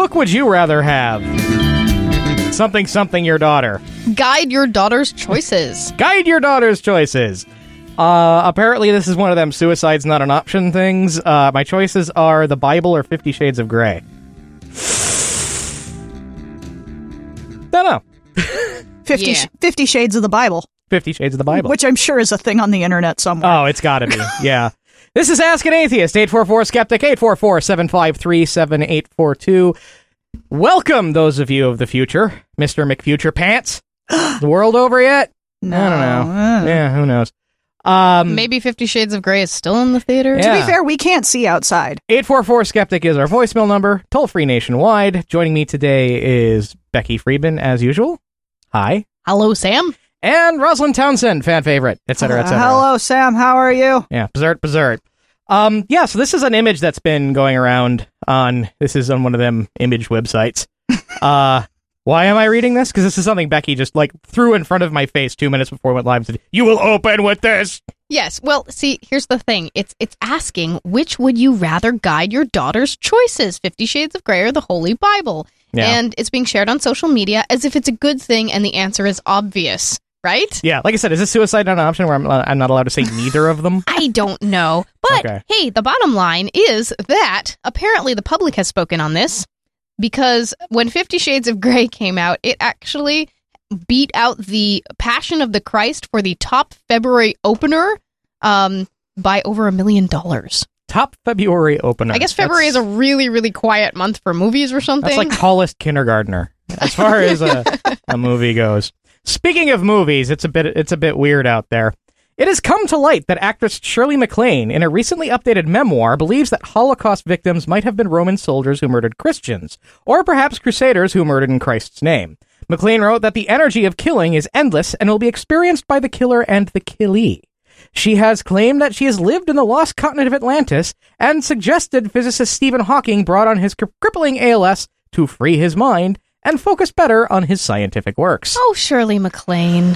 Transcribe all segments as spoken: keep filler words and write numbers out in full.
book would you rather have? Something, something, your daughter. Guide your daughter's choices. Guide your daughter's choices. Uh, apparently, this is one of them suicide's not an option things. Uh, my choices are the Bible or Fifty Shades of Grey. Don't know. Fifty, Yeah. sh- Fifty Shades of the Bible. Fifty Shades of the Bible. Which I'm sure is a thing on the internet somewhere. Oh, it's gotta be. Yeah. This is Ask an Atheist, eight four four Skeptic, eight four four, seven five three, seven eight four two. Welcome, those of you of the future. Mister McFuture Pants. The world over yet? No. I don't know. Uh. Yeah, who knows? Um, Maybe Fifty Shades of Grey is still in the theater. Yeah. To be fair, we can't see outside. eight four four Skeptic is our voicemail number, toll-free nationwide. Joining me today is Becky Friedman, as usual. Hi. Hello, Sam. And Rosalind Townsend, fan favorite, et cetera, et Uh, cetera. hello, Sam. How are you? Yeah, berserk, berserk. Um, yeah, so this is an image that's been going around on, this is on one of them image websites. uh, why am I reading this? Because this is something Becky just, like, threw in front of my face two minutes before we went live and said, you will open with this! Yes. Well, see, here's the thing. It's it's asking, which would you rather guide your daughter's choices, Fifty Shades of Grey or the Holy Bible? Yeah. And it's being shared on social media as if it's a good thing, and the answer is obvious, right? Yeah, like I said, is this suicide not an option where I'm, uh, I'm not allowed to say neither of them? I don't know. But, Okay. hey, the bottom line is that apparently the public has spoken on this, because when Fifty Shades of Grey came out, it actually beat out the Passion of the Christ for the top February opener um, by over a million dollars. Top February opener. I guess February That's- is a really, really quiet month for movies or something. That's like tallest kindergartner as far as a, a movie goes. Speaking of movies, it's a bit it's a bit weird out there. It has come to light that actress Shirley MacLaine, in a recently updated memoir, believes that Holocaust victims might have been Roman soldiers who murdered Christians, or perhaps crusaders who murdered in Christ's name. MacLaine wrote that the energy of killing is endless and will be experienced by the killer and the killee. She has claimed that she has lived in the lost continent of Atlantis and suggested physicist Stephen Hawking brought on his cri- crippling A L S to free his mind and focus better on his scientific works. Oh, Shirley MacLaine.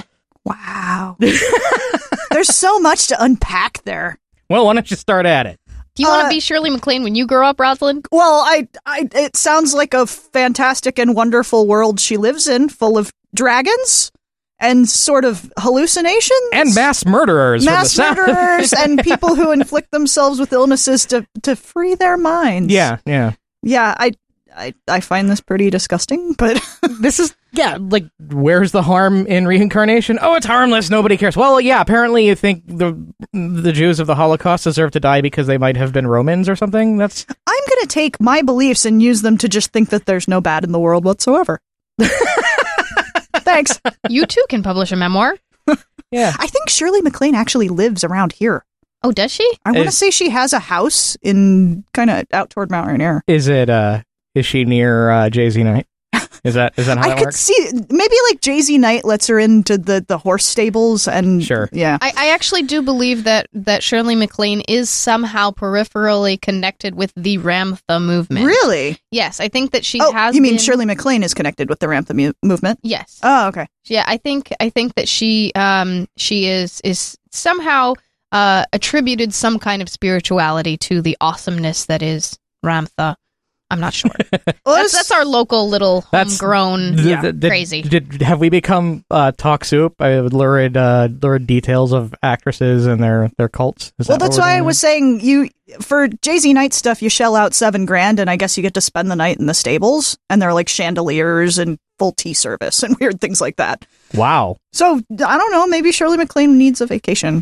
Wow. There's so much to unpack there. Well, why don't you start at it? Do you want Uh, to be Shirley MacLaine when you grow up, Rosalind? Well, I, I, it sounds like a fantastic and wonderful world she lives in, full of dragons and sort of hallucinations. And mass murderers. from the Mass sound- murderers and people who inflict themselves with illnesses to, to free their minds. Yeah, yeah. Yeah, I, I, I find this pretty disgusting, but This is, yeah, like, where's the harm in reincarnation? Oh, it's harmless, nobody cares. Well, yeah, apparently you think the the Jews of the Holocaust deserve to die because they might have been Romans or something? That's... I'm going to take my beliefs and use them to just think that there's no bad in the world whatsoever. Thanks. You too can publish a memoir. Yeah. I think Shirley MacLaine actually lives around here. Oh, does she? I want to Is- say she has a house in kind of out toward Mount Rainier. Is it, uh, is she near uh, Jay-Z Night? Is that, is that how I that could works? see maybe like Jay-Z Knight lets her into the, the horse stables and Sure. yeah. I, I actually do believe that, that Shirley MacLaine is somehow peripherally connected with the Ramtha movement. Really? Yes, I think that she Oh, has you mean been- Shirley MacLaine is connected with the Ramtha mu- movement? Yes. Oh, okay. Yeah, I think I think that she um she is is somehow uh attributed some kind of spirituality to the awesomeness that is Ramtha. I'm not sure. Well, that's, that's our local little That's- homegrown Th- yeah, th- did- crazy. Did, have we become uh, talk soup? I would lurid, uh, lurid details of actresses and their, their cults. Is well, that what that's we're why I doing was saying you for Jay-Z Knight stuff. You shell out seven grand, and I guess you get to spend the night in the stables, and there are like chandeliers and full tea service and weird things like that. now? Wow. So I don't know. Maybe Shirley MacLaine needs a vacation.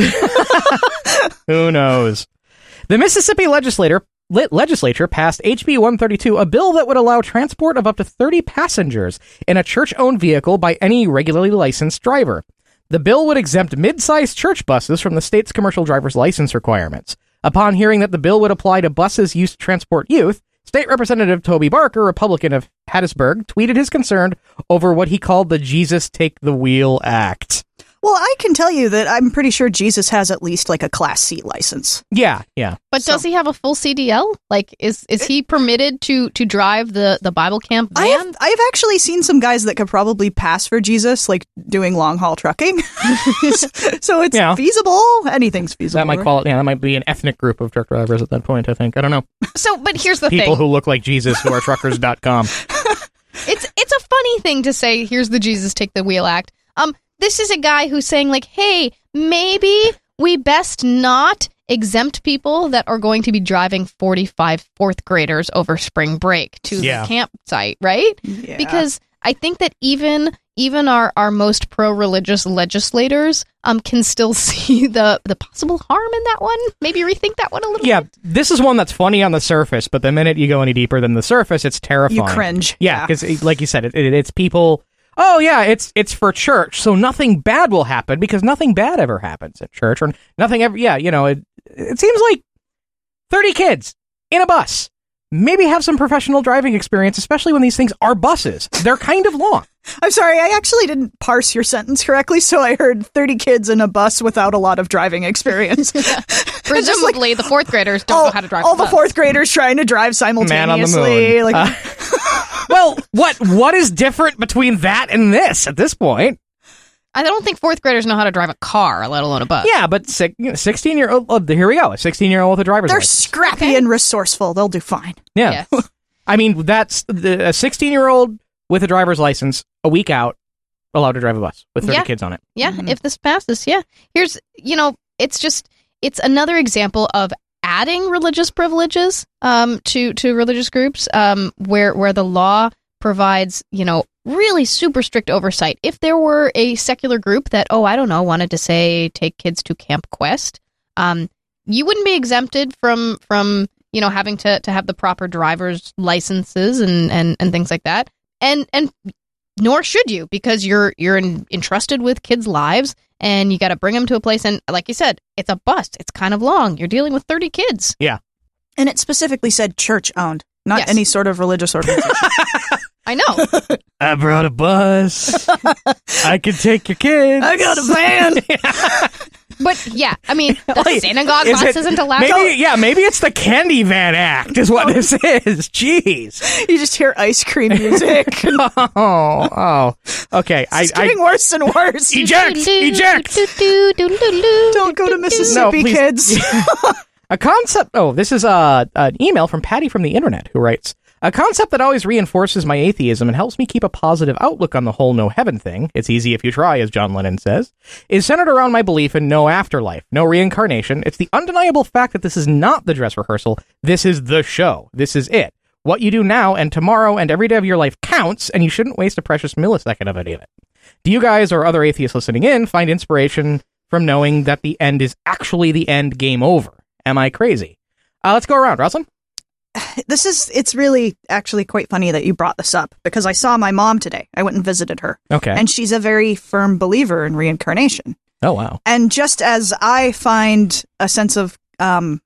Who knows? The Mississippi legislator lit legislature passed H B one thirty-two, a bill that would allow transport of up to thirty passengers in a church-owned vehicle by any regularly licensed driver. The bill would exempt mid-sized church buses from the state's commercial driver's license requirements. Upon hearing that the bill would apply to buses used to transport youth, State Representative Toby Barker, Republican of Hattiesburg, tweeted his concern over what he called the Jesus Take the Wheel Act. Well, I can tell you that I'm pretty sure Jesus has at least like a Class C license. Yeah, yeah. But So- does he have a full C D L? Like, is is he permitted to to drive the, the Bible camp I van? have, I have actually seen some guys that could probably pass for Jesus, like doing long haul trucking. So it's Yeah. feasible. Anything's feasible. That might qual- yeah, that might be an ethnic group of truck drivers at that point, I think. I don't know. So, but here's the People thing. who look like Jesus who are truckers dot com. It's it's a funny thing to say, here's the Jesus take the wheel act. Um, this is a guy who's saying, like, hey, maybe we best not exempt people that are going to be driving forty-five fourth graders over spring break to Yeah. the campsite, right? Yeah. Because I think that even even our, our most pro-religious legislators um can still see the, the possible harm in that one. Maybe rethink that one a little Yeah, bit. this is one that's funny on the surface, but the minute you go any deeper than the surface, it's terrifying. You cringe. Yeah, because like you said, it, it, it's people. Oh yeah, it's it's for church, so nothing bad will happen because nothing bad ever happens at church, or nothing ever. Yeah, you know, it it seems like thirty kids in a bus. Maybe have some professional driving experience, especially when these things are buses. They're kind of long. I'm sorry, I actually didn't parse your sentence correctly, so I heard thirty kids in a bus without a lot of driving experience. Presumably, the fourth graders don't all know how to drive. all the the bus. fourth graders trying to drive Man on the simultaneously. moon. Like, Uh, well, what what is different between that and this at this point? I don't think fourth graders know how to drive a car, let alone a bus. Yeah, but six, you know, sixteen year old. Oh, here we go. A sixteen year old with a driver's they're license. scrappy Okay. and resourceful. They'll do fine. Yeah, Yes. I mean that's the, a sixteen year old with a driver's license a week out allowed to drive a bus with thirty Yeah. kids on it. Yeah, Mhm. if this passes, yeah. Here's, you know, it's just, it's another example of adding religious privileges um, to, to religious groups um, where, where the law provides, you know, really super strict oversight. If there were a secular group that, oh, I don't know, wanted to say take kids to Camp Quest, um, you wouldn't be exempted from, from you know, having to, to have the proper driver's licenses and, and, and things like that. And, and nor should you, because you're you're in, entrusted with kids' lives, and you got to bring them to a place. And like you said, it's a bus. It's kind of long. You're dealing with thirty kids. And it specifically said church owned, not Yes. any sort of religious organization. I know. I brought a bus. I can take your kids. I got a van. But yeah, I mean, the Wait, synagogue is bus it- isn't allowed. Maybe, yeah, maybe it's the Candy Van Act is what this is. Jeez. You just hear ice cream music. Oh, oh. Okay. I, It's getting I worse and worse. eject, eject. Don't go to Mississippi, please. kids. A concept. Oh, this is uh, an email from Patty from the internet who writes, a concept that always reinforces my atheism and helps me keep a positive outlook on the whole no heaven thing, it's easy if you try, as John Lennon says, is centered around my belief in no afterlife, no reincarnation. It's the undeniable fact that this is not the dress rehearsal. This is the show. This is it. What you do now and tomorrow and every day of your life counts, and you shouldn't waste a precious millisecond of any of it. Do you guys or other atheists listening in find inspiration from knowing that the end is actually the end, game over? Am I crazy? Uh, let's go around. Rosalind? This is, it's really actually quite funny that you brought this up because I saw my mom today. I went and visited her. Okay. And she's a very firm believer in reincarnation. Oh, wow. And just as I find a sense of, um,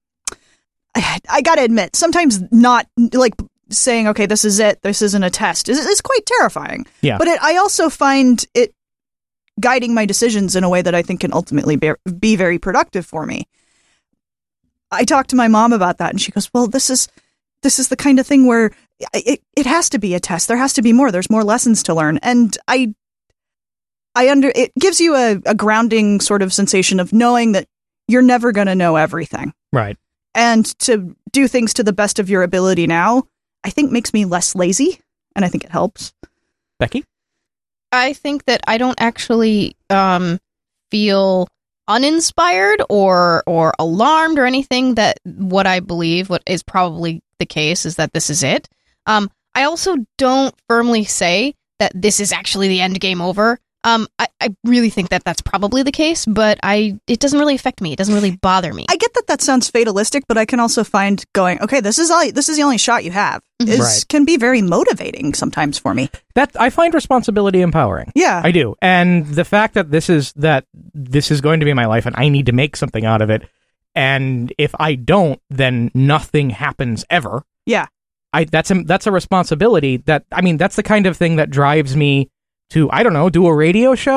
I, I gotta admit, sometimes not like saying, okay, this is it, this isn't a test, is, is quite terrifying. Yeah. But it, I also find it guiding my decisions in a way that I think can ultimately be, be very productive for me. I talked to my mom about that, and she goes, well, this is this is the kind of thing where it, it has to be a test. There has to be more. There's more lessons to learn. And I, I under it gives you a, a grounding sort of sensation of knowing that you're never going to know everything. Right. And to do things to the best of your ability now, I think makes me less lazy, and I think it helps. Becky? I think that I don't actually um, feel uninspired or or alarmed or anything that what I believe, what is probably the case, is that this is it. Um, I also don't firmly say that this is actually the end, game over. Um, I, I really think that that's probably the case, but I it doesn't really affect me. It doesn't really bother me. I get that that sounds fatalistic, but I can also find going, okay, this is all. This is the only shot you have. Is Right. can be very motivating sometimes for me. That I find responsibility empowering. Yeah. I do. And the fact that this is that this is going to be my life and I need to make something out of it, and if I don't, then nothing happens ever. Yeah. I that's a, that's a responsibility that I mean that's the kind of thing that drives me to, I don't know, do a radio show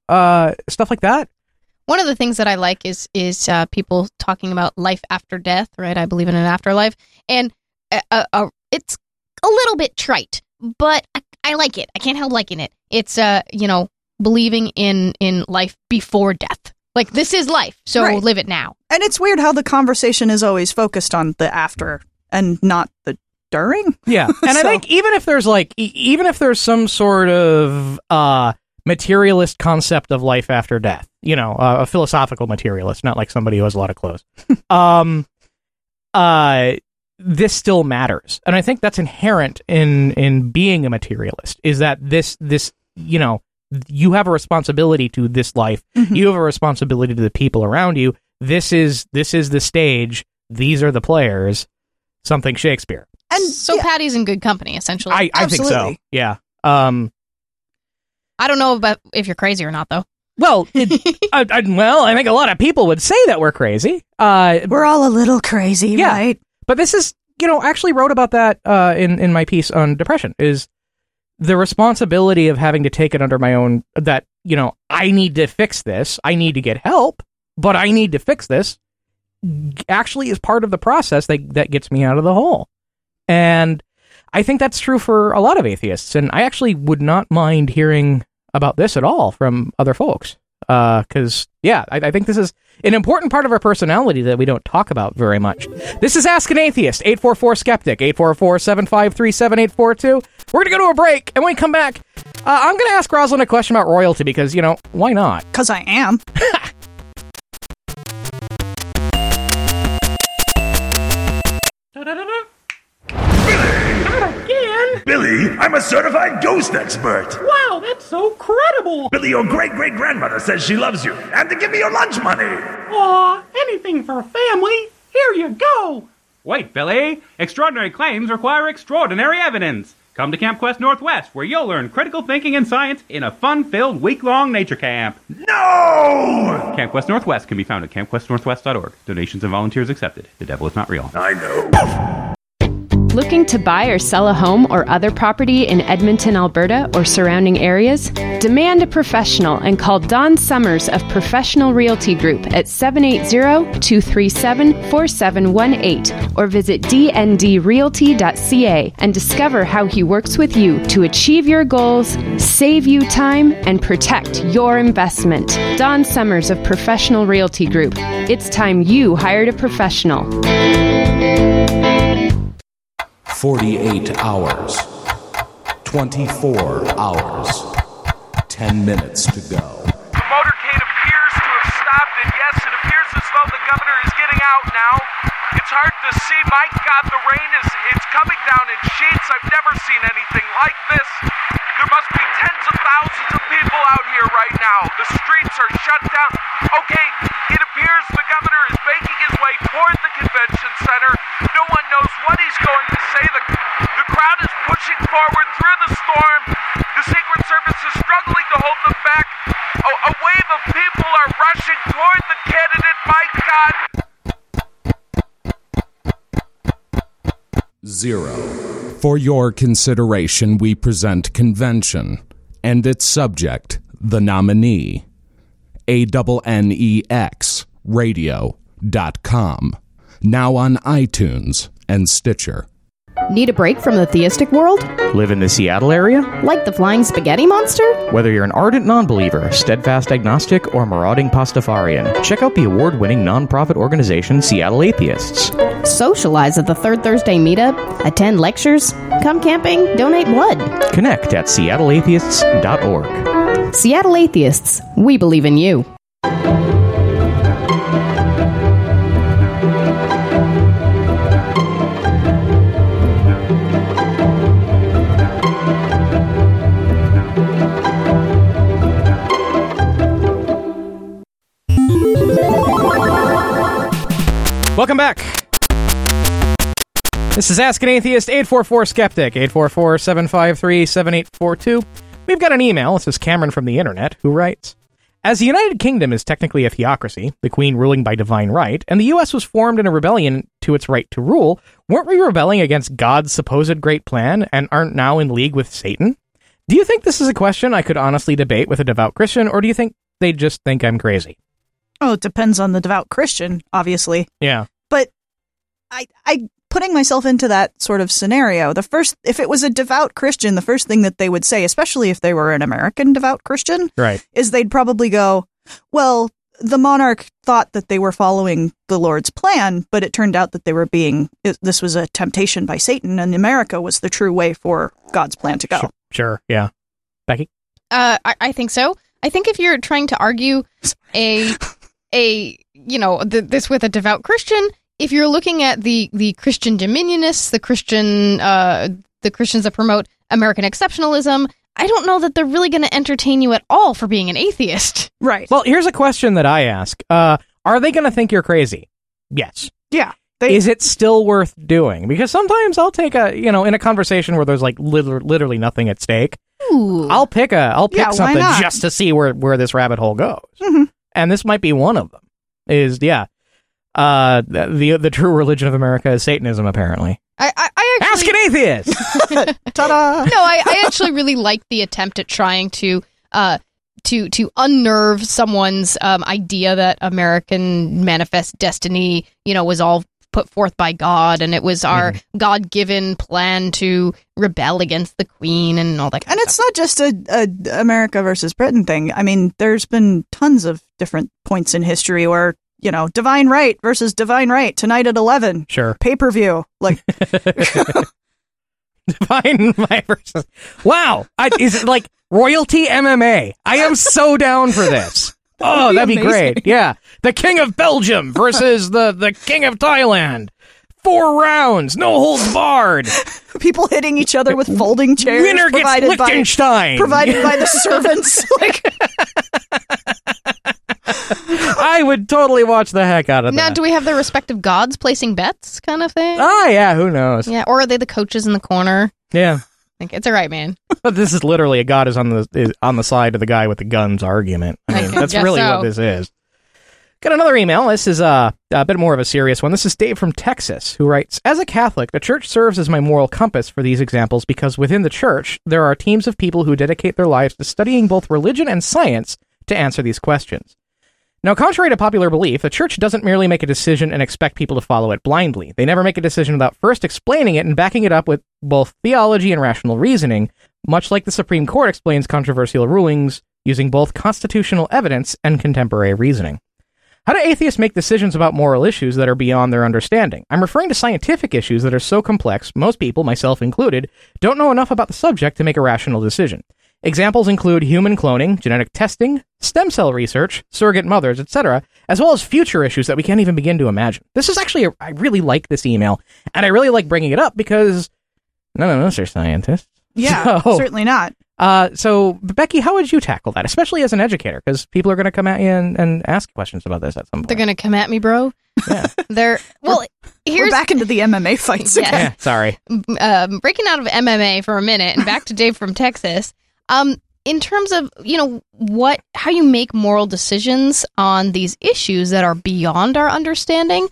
uh, stuff like that. One of the things that I like is is uh, people talking about life after death, right? I believe in an afterlife, and uh, uh, it's a little bit trite, but I, I like it. I can't help liking it. It's uh, you know, believing in in life before death. Like, this is life, so Right. live it now. And it's weird how the conversation is always focused on the after and not the during. Yeah, and I So- think even if there's like, e- even if there's some sort of uh, materialist concept of life after death, you know, uh, a philosophical materialist, not like somebody who has a lot of clothes, um, uh, this still matters, and I think that's inherent in in being a materialist. Is that this this you know. You have a responsibility to this life. Mhm. You have a responsibility to the people around you. This is this is the stage. These are the players. Something Shakespeare. And So yeah, Patty's in good company, essentially. I, I think so. Absolutely. Yeah. Um. I don't know about if you're crazy or not, though. Well, it, I, I, well, I think a lot of people would say that we're crazy. Uh. we're all a little crazy, Yeah. right? But this is, you know, I actually wrote about that uh, in in my piece on depression. Is the responsibility of having to take it under my own, that, you know, I need to fix this. I need to get help, but I need to fix this, actually is part of the process that, that gets me out of the hole. And I think that's true for a lot of atheists. And I actually would not mind hearing about this at all from other folks. Because, uh, yeah, I, I think this is an important part of our personality that we don't talk about very much. This is Ask an Atheist, eight four four Skeptic, eight four four, seven five three, seven eight four two. We're going to go to a break, and when we come back, uh, I'm going to ask Rosalind a question about royalty, because, you know, why not? Because I am. Not again! Billy, I'm a certified ghost expert. Wow, that's so credible! Billy, your great-great-grandmother says she loves you, and to give me your lunch money. Aw, anything for family. Here you go. Wait, Billy. Extraordinary claims require extraordinary evidence. Come to Camp Quest Northwest, where you'll learn critical thinking and science in a fun-filled week-long nature camp. No! Camp Quest Northwest can be found at camp quest northwest dot org. Donations and volunteers accepted. The devil is not real. I know. Looking to buy or sell a home or other property in Edmonton, Alberta, or surrounding areas? Demand a professional and call Don Summers of Professional Realty Group at seven eight zero, two three seven, four seven one eight or visit d n d realty dot c a and discover how he works with you to achieve your goals, save you time, and protect your investment. Don Summers of Professional Realty Group. It's time you hired a professional. forty-eight hours, twenty-four hours, ten minutes to go. The motorcade appears to have stopped, and yes, it appears as though the governor is getting out now. It's hard to see. My God, the rain is it's coming down in sheets. I've never seen anything like this. There must be tens of thousands of people out here right now. The streets are shut down. Okay, it appears the governor is making his way toward the convention center. No one knows what he's going to say. The, the crowd is pushing forward through the storm. The Secret Service is struggling to hold them back. A, a wave of people are rushing toward the candidate. My God! Zero. For your consideration, we present Convention and its subject, the nominee. A N N E X radio dot com. Now on iTunes and Stitcher. Need a break from the theistic world? Live in the Seattle area? Like the flying spaghetti monster? Whether you're an ardent non-believer, steadfast agnostic, or marauding Pastafarian, check out the award-winning non-profit organization Seattle Atheists. Socialize at the Third Thursday meetup? Attend lectures? Come camping? Donate blood? Connect at seattle atheists dot org. Seattle Atheists, we believe in you. Welcome back. This is Ask an Atheist, eight four four Skeptic, eight four four, seven five three, seven eight four two. We've got an email. This is Cameron from the internet, who writes, as the United Kingdom is technically a theocracy, the Queen ruling by divine right, and the U S was formed in a rebellion to its right to rule, weren't we rebelling against God's supposed great plan and aren't now in league with Satan? Do you think this is a question I could honestly debate with a devout Christian, or do you think they just think I'm crazy. Oh, it depends on the devout Christian, obviously. Yeah. But I, I, putting myself into that sort of scenario, the first, if it was a devout Christian, the first thing that they would say, especially if they were an American devout Christian, right, is they'd probably go, well, the monarch thought that they were following the Lord's plan, but it turned out that they were being, this was a temptation by Satan, and America was the true way for God's plan to go. Sure, sure. Yeah. Becky? Uh, I, I think so. I think if you're trying to argue a, a you know, the, this with a devout Christian, if you're looking at the, the Christian dominionists, the Christian, uh, the Christians that promote American exceptionalism, I don't know that they're really going to entertain you at all for being an atheist. Right. Well, here's a question that I ask. Uh, are they going to think you're crazy? Yes. Yeah. They- Is it still worth doing? Because sometimes I'll take a, you know, in a conversation where there's like liter- literally nothing at stake, Ooh. I'll pick a, I'll pick Yeah, why something not? just to see where, where this rabbit hole goes. Mm-hmm. And this might be one of them. Is, yeah. Uh, the, the the true religion of America is Satanism, apparently. I, I, I Ask actually... an atheist! Ta-da! No, I, I actually really like the attempt at trying to uh to to unnerve someone's um idea that American manifest destiny, you know, was all put forth by God, and it was our mm. God-given plan to rebel against the Queen and all that kind and of it's stuff. not just a, a America versus Britain thing. I mean, there's been tons of different points in history where, you know, divine right versus divine right tonight at eleven. Sure. Pay-per-view. Like, divine right versus. Wow. I, is it like royalty M M A? I am so down for this. That oh, would be that'd be amazing. great. Yeah. The King of Belgium versus the, the King of Thailand. Four rounds, no holds barred. people hitting each other with folding chairs. Winner gets provided by, Liechtenstein. provided by the servants. Like, I would totally watch the heck out of Now, that. do we have their respective gods placing bets kind of thing? Ah, yeah, who knows? Yeah, or are they the coaches in the corner? Yeah. I think it's all right, man. But this is literally a god is on the is on the side of the guy with the guns argument. I mean, I that's guess really so. what this is. Got another email. This is uh, a bit more of a serious one. This is Dave from Texas, who writes, as a Catholic, the church serves as my moral compass for these examples because within the church, there are teams of people who dedicate their lives to studying both religion and science to answer these questions. Now, contrary to popular belief, the church doesn't merely make a decision and expect people to follow it blindly. They never make a decision without first explaining it and backing it up with both theology and rational reasoning, much like the Supreme Court explains controversial rulings using both constitutional evidence and contemporary reasoning. How do atheists make decisions about moral issues that are beyond their understanding? I'm referring to scientific issues that are so complex, most people, myself included, don't know enough about the subject to make a rational decision. Examples include human cloning, genetic testing, stem cell research, surrogate mothers, et cetera, as well as future issues that we can't even begin to imagine. This is actually, a, I really like this email, and I really like bringing it up because none of us are scientists. yeah, So- certainly not. Uh, so, Becky, how would you tackle that, especially as an educator? Because people are going to come at you and, and ask questions about this at some point. They're gonna come at me, bro. Yeah. They're well. We're Here's back into the M M A fights Yeah. again. Yeah, sorry. um, breaking out of M M A for a minute and back to Dave from Texas. Um, in terms of, you know, what, how you make moral decisions on these issues that are beyond our understanding,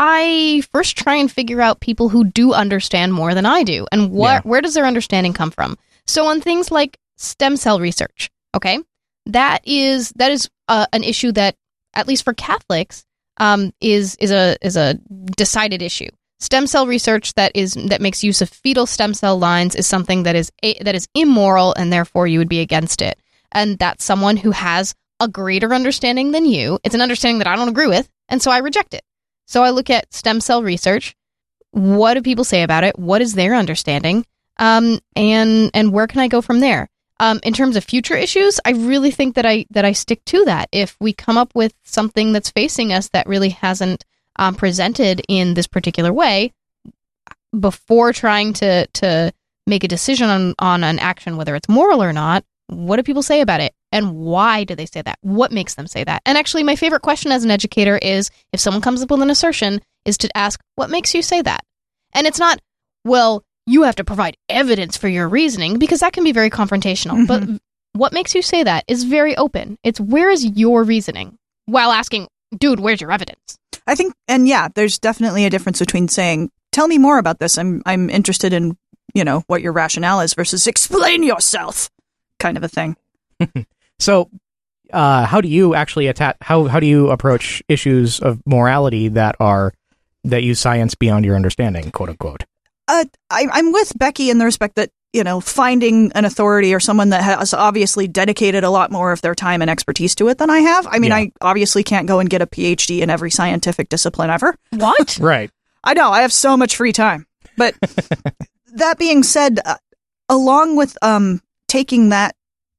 I first try and figure out people who do understand more than I do, and what, Yeah. where does their understanding come from? So on things like stem cell research, okay, that is that is uh, an issue that, at least for Catholics, um, is is a is a decided issue. Stem cell research that is that makes use of fetal stem cell lines is something that is a, that is immoral, and therefore you would be against it. And that's someone who has a greater understanding than you. It's an understanding that I don't agree with, and so I reject it. So I look at stem cell research. What do people say about it? What is their understanding? Um, and and where can I go from there? Um, in terms of future issues, I really think that I that I stick to that. If we come up with something that's facing us that really hasn't um, presented in this particular way, before trying to to make a decision on, on an action, whether it's moral or not, what do people say about it? And why do they say that? What makes them say that? And actually, my favorite question as an educator is, if someone comes up with an assertion, is to ask, what makes you say that? And it's not, well, you have to provide evidence for your reasoning, because that can be very confrontational. Mm-hmm. But what makes you say that is very open. It's, where is your reasoning? While asking, dude, where's your evidence? I think, and yeah, there's definitely a difference between saying, tell me more about this. I'm I'm interested in, you know, what your rationale is versus explain yourself kind of a thing. So, uh, how do you actually attack? How how do you approach issues of morality that are that use science beyond your understanding, quote unquote? Uh, I, I'm with Becky in the respect that, you know, finding an authority or someone that has obviously dedicated a lot more of their time and expertise to it than I have. I mean, Yeah. I obviously can't go and get a P H D in every scientific discipline ever. What? Right. I know, I have so much free time. But that being said, uh, along with um, taking that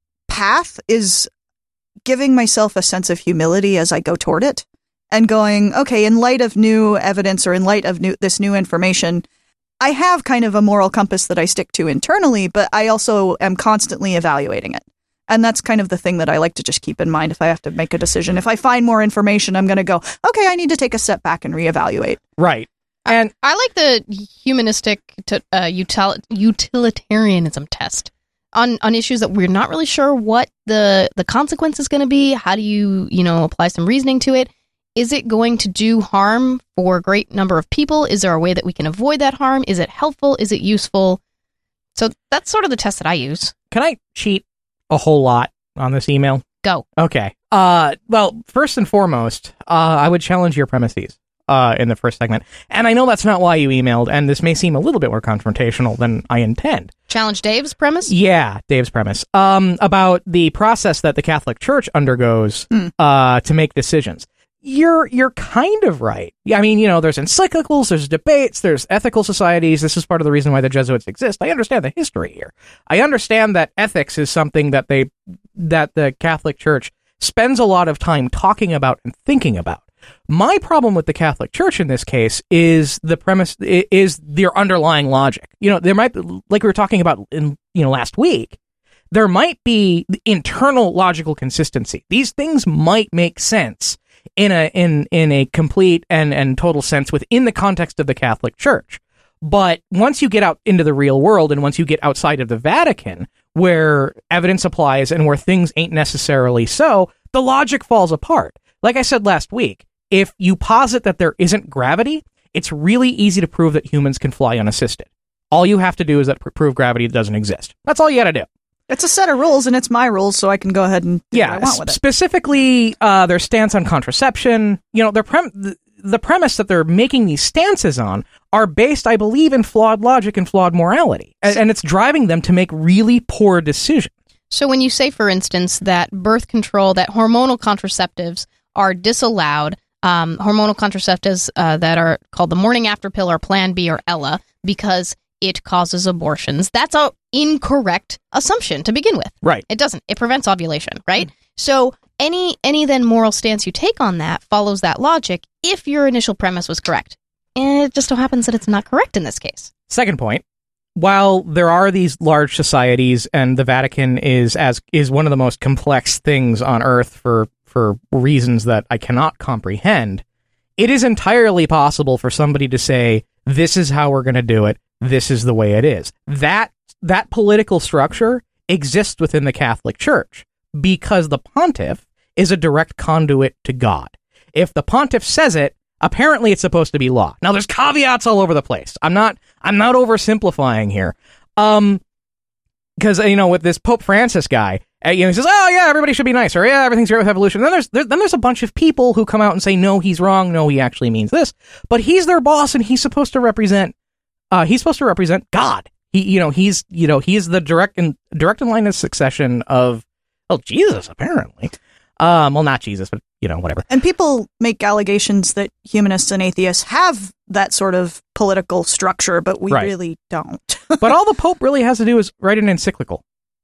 path is giving myself a sense of humility as I go toward it and going, okay, in light of new evidence or in light of new this new information, I have kind of a moral compass that I stick to internally, but I also am constantly evaluating it. And that's kind of the thing that I like to just keep in mind if I have to make a decision. If I find more information, I'm going to go, okay, I need to take a step back and reevaluate. Right. And I like the humanistic to, uh, util- utilitarianism test on, on issues that we're not really sure what the, the consequence is going to be. How do you, you know, apply some reasoning to it? Is it going to do harm for a great number of people? Is there a way that we can avoid that harm? Is it helpful? Is it useful? So that's sort of the test that I use. can I cheat a whole lot on this email? Go. Okay. Uh, well, first and foremost, uh, I would challenge your premises uh, in the first segment. And I know that's not why you emailed, and this may seem a little bit more confrontational than I intend. Challenge Dave's premise? Yeah, Dave's premise. Um, about the process that the Catholic Church undergoes Mm. uh, to make decisions. You're you're kind of right. Yeah, I mean, you know, there's encyclicals, there's debates, there's ethical societies. This is part of the reason why the Jesuits exist. I understand the history here. I understand that ethics is something that they that the Catholic Church spends a lot of time talking about and thinking about. My problem with the Catholic Church in this case is the premise is their underlying logic. You know, there might be, like we were talking about in you know last week, there might be internal logical consistency. These things might make sense in a in in a complete and and total sense within the context of the Catholic Church. But once you get out into the real world and once you get outside of the Vatican, where evidence applies and where things ain't necessarily so, the logic falls apart. Like I said last week, if you posit that there isn't gravity, it's really easy to prove that humans can fly unassisted. All you have to do is that pr- prove gravity doesn't exist. That's all you got to do. It's a set of rules, and it's my rules, so I can go ahead and do Yeah, what I want with it. specifically uh, their stance on contraception. You know, their prem- the, the premise that they're making these stances on are based, I believe, in flawed logic and flawed morality, and, and it's driving them to make really poor decisions. So when you say, for instance, that birth control, that hormonal contraceptives are disallowed, um, hormonal contraceptives uh, that are called the morning after pill or Plan B or Ella, because it causes abortions, that's an incorrect assumption to begin with. Right. It doesn't. It prevents ovulation, right? Mm. So any any then moral stance you take on that follows that logic if your initial premise was correct. And it just so happens that it's not correct in this case. Second point, while there are these large societies and the Vatican is as is one of the most complex things on earth for for reasons that I cannot comprehend, it is entirely possible for somebody to say, this is how we're going to do it. This is the way it is. That that political structure exists within the Catholic Church because the pontiff is a direct conduit to God. If the pontiff says it, apparently it's supposed to be law. Now there's caveats all over the place. I'm not I'm not oversimplifying here. Um because you know with this Pope Francis guy, uh, you know he says, "Oh yeah, everybody should be nice," or "Yeah, everything's great with evolution." And then there's there, then there's a bunch of people who come out and say, "No, he's wrong. No, he actually means this." But he's their boss and he's supposed to represent Uh, he's supposed to represent God. He, you know, he's, you know, he's the direct and direct in line of succession of, well, Jesus, apparently. Um, well, not Jesus, but you know, whatever. And people make allegations that humanists and atheists have that sort of political structure, but we Right. really don't. But all the Pope really has to do is write an encyclical,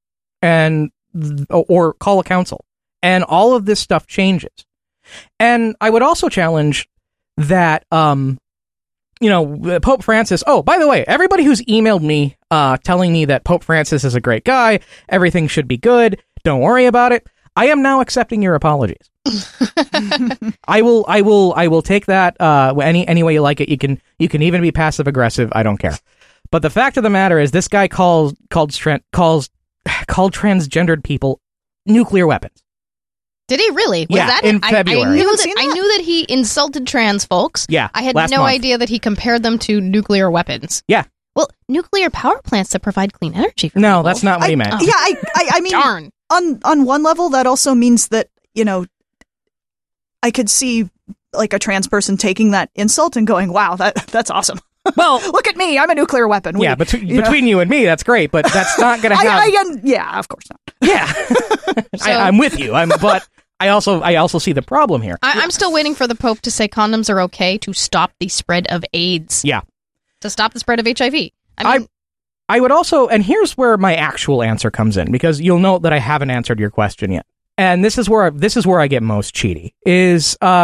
and or call a council, and all of this stuff changes. And I would also challenge that. Um, You know, Pope Francis, oh, by the way, everybody who's emailed me uh, telling me that Pope Francis is a great guy, everything should be good, don't worry about it, I am now accepting your apologies. I will, I will, I will take that uh, any any way you like it. You can, you can even be passive aggressive. I don't care. But the fact of the matter is, this guy calls called calls called transgendered people nuclear weapons. Did he really? Was Yeah, that in it? I- February. I, knew You haven't that, seen I that? knew that he insulted trans folks. Yeah, I had last no month. idea that he compared them to nuclear weapons. Yeah. Well, nuclear power plants that provide clean energy for No, people. that's not what he I- meant. Yeah, I, I, I mean, Darn. on on one level, that also means that you know, I could see like a trans person taking that insult and going, wow, that that's awesome. Well, look at me, I'm a nuclear weapon. We, yeah, between you between you and me, that's great, but that's not going to have. I, I, yeah, of course not. Yeah, So- I, I'm with you. I'm, but I also I also see the problem here. I, I'm still waiting for the Pope to say condoms are okay to stop the spread of AIDS. Yeah, To stop the spread of H I V. I mean, I would also, and here's where my actual answer comes in, because you'll note that I haven't answered your question yet, and this is where I, this is where I get most cheaty. Is uh,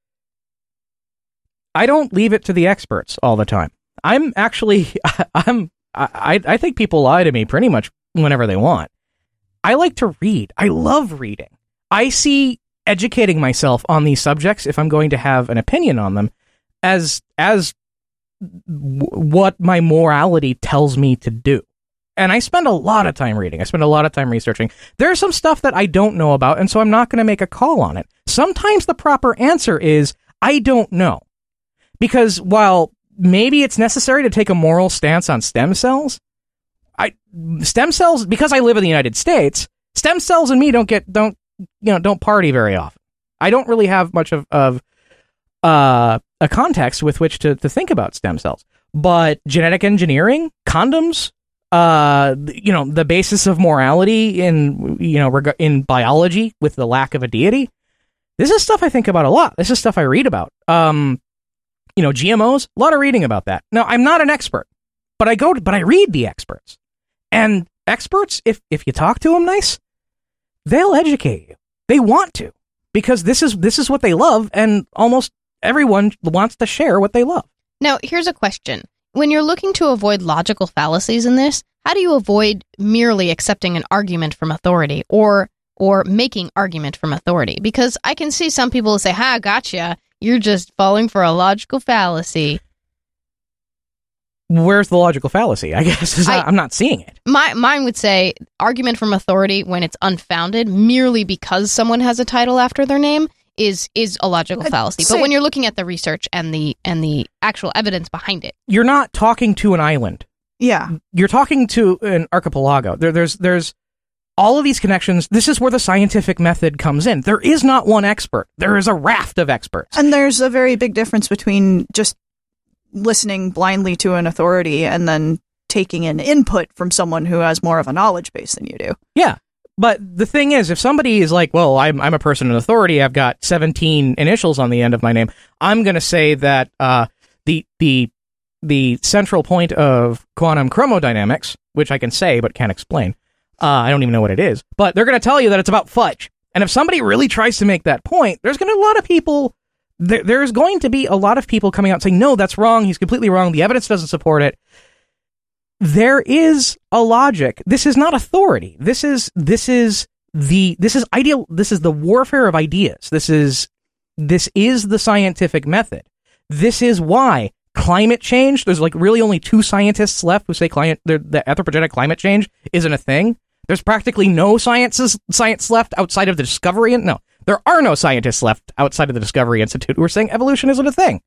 I don't leave it to the experts all the time. I'm actually I'm I I think people lie to me pretty much whenever they want. I like to read. I love reading. I see educating myself on these subjects, if I'm going to have an opinion on them, as as what my morality tells me to do. And I spend a lot of time reading. I spend a lot of time researching. There's some stuff that I don't know about, and so I'm not going to make a call on it. Sometimes the proper answer is, I don't know. Because while maybe it's necessary to take a moral stance on stem cells, I stem cells, because I live in the United States, stem cells and me don't get, don't, you know, don't party very often. I don't really have much of, of uh, a context with which to, to think about stem cells. But genetic engineering, condoms, uh, you know, the basis of morality in, you know, reg- in biology with the lack of a deity, this is stuff I think about a lot. This is stuff I read about. Um, you know, G M Os, a lot of reading about that. Now, I'm not an expert, but I go to, but I read the experts. And experts, if if you talk to them nice, they'll educate you. They want to, because this is this is what they love, and almost everyone wants to share what they love. now, here's a question. When you're looking to avoid logical fallacies in this, how do you avoid merely accepting an argument from authority or or making argument from authority? Because I can see some people say, ha, gotcha, you're just falling for a logical fallacy. Where's the logical fallacy? I guess is not, I- I'm not seeing it. My Mine would say argument from authority when it's unfounded merely because someone has a title after their name is is a logical fallacy. say- But when you're looking at the research and the and the actual evidence behind it, You're not talking to an island. Yeah. You're talking to an archipelago. There, there's there's all of these connections. This is where the scientific method comes in. There is not one expert. There is a raft of experts. And there's a very big difference between just listening blindly to an authority and then taking in input from someone who has more of a knowledge base than you do. Yeah. But the thing is, if somebody is like, well, I'm I'm a person in authority, I've got seventeen initials on the end of my name, I'm going to say that uh, the the the central point of quantum chromodynamics, which I can say but can't explain, uh, I don't even know what it is, but they're going to tell you that it's about fudge. And if somebody really tries to make that point, there's going to be a lot of people, there, there's going to be a lot of people coming out saying, no, that's wrong, he's completely wrong, the evidence doesn't support it. There is a logic. This is not authority. This is this is the this is ideal. This is the warfare of ideas. This is this is the scientific method. This is why climate change. There's like really only two scientists left who say climate the anthropogenic climate change isn't a thing. There's practically no sciences science left outside of the Discovery. No, there are no scientists left outside of the Discovery Institute who are saying evolution isn't a thing.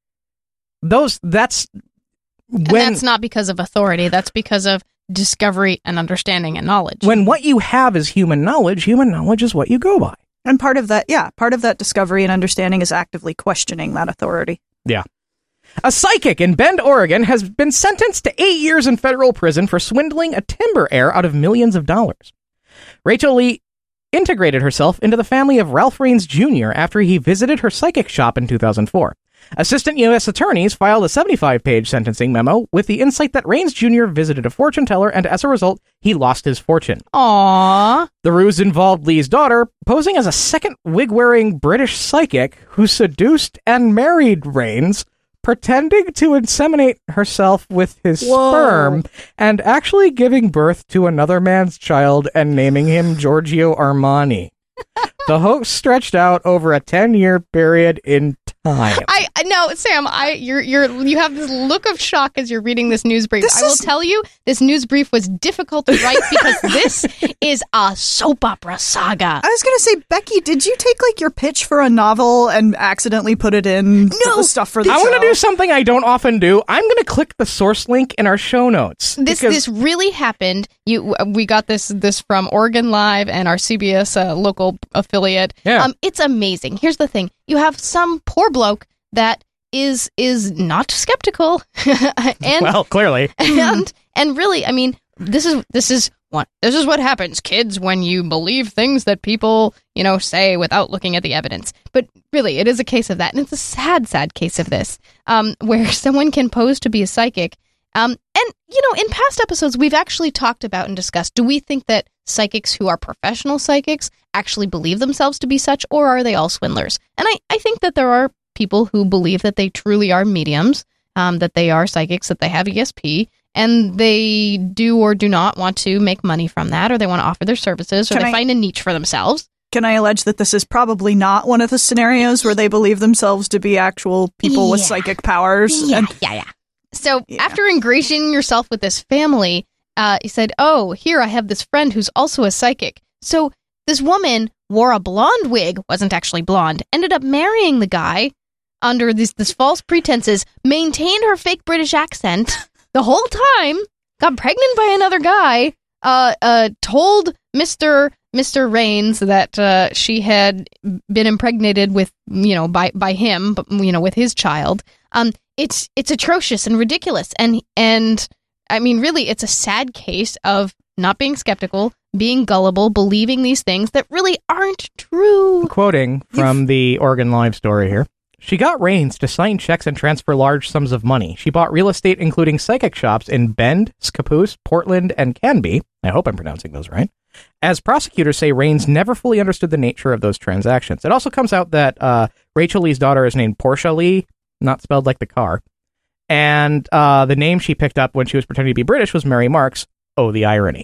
Those that's. and When, that's not because of authority. That's because of discovery and understanding and knowledge. when what you have is human knowledge, human knowledge is what you go by. And part of that, yeah, part of that discovery and understanding is actively questioning that authority. Yeah. A psychic in Bend, Oregon has been sentenced to eight years in federal prison for swindling a timber heir out of millions of dollars. Rachel Lee integrated herself into the family of Ralph Raines Junior after he visited her psychic shop in two thousand four. Assistant U S attorneys filed a seventy-five page sentencing memo with the insight that Raines Junior visited a fortune teller and as a result, he lost his fortune. Aww. The ruse involved Lee's daughter posing as a second wig-wearing British psychic who seduced and married Raines, pretending to inseminate herself with his Whoa. sperm and actually giving birth to another man's child and naming him Giorgio Armani. The hoax stretched out over a ten-year period in time. I I- no, Sam. I you're you're you have this look of shock as you're reading this news brief. This I will is- tell you, this news brief was difficult to write because this is a soap opera saga. I was going to say, Becky, did you take like your pitch for a novel and accidentally put it in No, the stuff for the I show? want to do something I don't often do. I'm going to click the source link in our show notes. This because- this really happened. You we got this this from Oregon Live and our C B S uh, local affiliate. affiliate. Yeah. Um, it's amazing. Here's the thing. You have some poor bloke that is is not skeptical. and Well, clearly. and and really, I mean, this is this is what this is what happens, kids, when you believe things that people, you know, say without looking at the evidence. But really, it is a case of that, and it's a sad, sad case of this, um, where someone can pose to be a psychic. Um, and you know, in past episodes, we've actually talked about and discussed: do we think that psychics who are professional psychics actually believe themselves to be such, or are they all swindlers? And I, I think that there are people who believe that they truly are mediums, um, that they are psychics, that they have E S P, and they do or do not want to make money from that, or they want to offer their services, or Can they I- find a niche for themselves. Can I allege that this is probably not one of the scenarios where they believe themselves to be actual people with Yeah. psychic powers? Yeah, And yeah, yeah. So Yeah. after ingratiating yourself with this family, uh, he said, oh, here I have this friend who's also a psychic. So this woman wore a blonde wig, wasn't actually blonde, ended up marrying the guy under this, this false pretenses, maintained her fake British accent the whole time, got pregnant by another guy, uh, uh, told Mister Mister Raines that uh, she had been impregnated with, you know, by by him, but, you know, with his child. Um, it's it's atrocious and ridiculous, and and I mean, really, it's a sad case of not being skeptical, being gullible, believing these things that really aren't true. Quoting from the Oregon Live story here. She got Raines to sign checks and transfer large sums of money. She bought real estate, including psychic shops in Bend, Scappoose, Portland, and Canby. I hope I'm pronouncing those right. As prosecutors say, Raines never fully understood the nature of those transactions. It also comes out that uh, Rachel Lee's daughter is named Portia Lee, not spelled like the car. And uh, the name she picked up when she was pretending to be British was Mary Marks. Oh, the irony.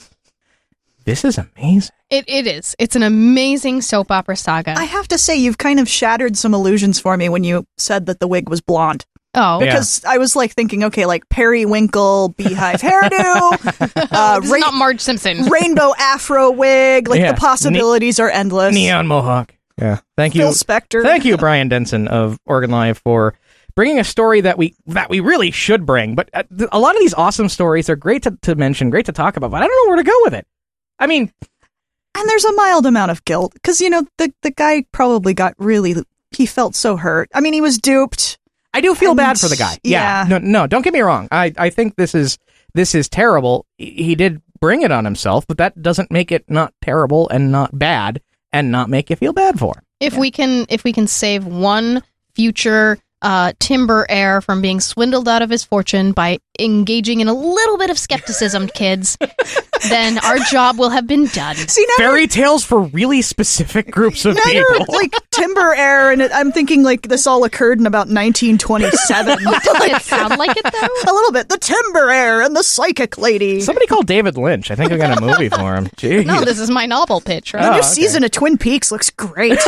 This is amazing. It it is. It's an amazing soap opera saga. I have to say, you've kind of shattered some illusions for me when you said that the wig was blonde. oh, Yeah. Because I was like thinking, okay, like periwinkle, beehive hairdo, uh, this ra- is not Marge Simpson. rainbow afro wig. Like Yeah. the possibilities are endless. Neon Mohawk. Yeah. Thank you. Phil Spector. Thank you, Brian Denson of Oregon Live, for bringing a story that we that we really should bring. But uh, th- a lot of these awesome stories are great to, to mention, great to talk about, but I don't know where to go with it. I mean, And there's a mild amount of guilt because, you know, the, the guy probably got really, he felt so hurt. I mean, he was duped. I do feel And- bad for the guy. Yeah. yeah. No, no, don't get me wrong. I, I think this is this is terrible. He he did bring it on himself, but that doesn't make it not terrible and not bad and not make you feel bad for him. If we can, if we can save one future uh, timber heir from being swindled out of his fortune by engaging in a little bit of skepticism, kids, then our job will have been done. See, now Fairy tales for really specific groups of now people. you're like timber heir, and it, I'm thinking like this all occurred in about nineteen twenty-seven. Doesn't it sound like it though? A little bit. The timber heir and the psychic lady. Somebody called David Lynch. I think I got a movie for him. Jeez. No, this is my novel pitch, The right? Oh, new okay. season of Twin Peaks looks great.